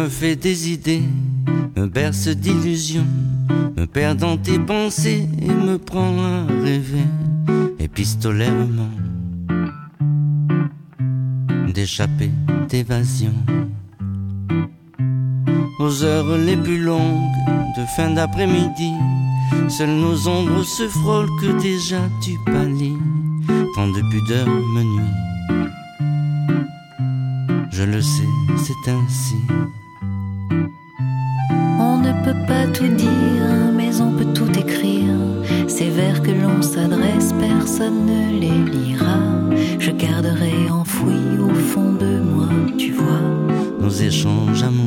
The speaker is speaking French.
fais des idées, me berce d'illusions, me perds dans tes pensées et me prends à rêver épistolairement, d'échapper, d'évasion. Aux heures les plus longues de fin d'après-midi, seules nos ombres se frôlent que déjà tu pâlis. Tant de pudeur me nuit. Je le sais, c'est ainsi. On ne peut pas tout dire, mais on peut tout écrire. Ces vers que l'on s'adresse, personne ne les lira. Je garderai enfoui au fond de moi, tu vois, nos échanges amoureux.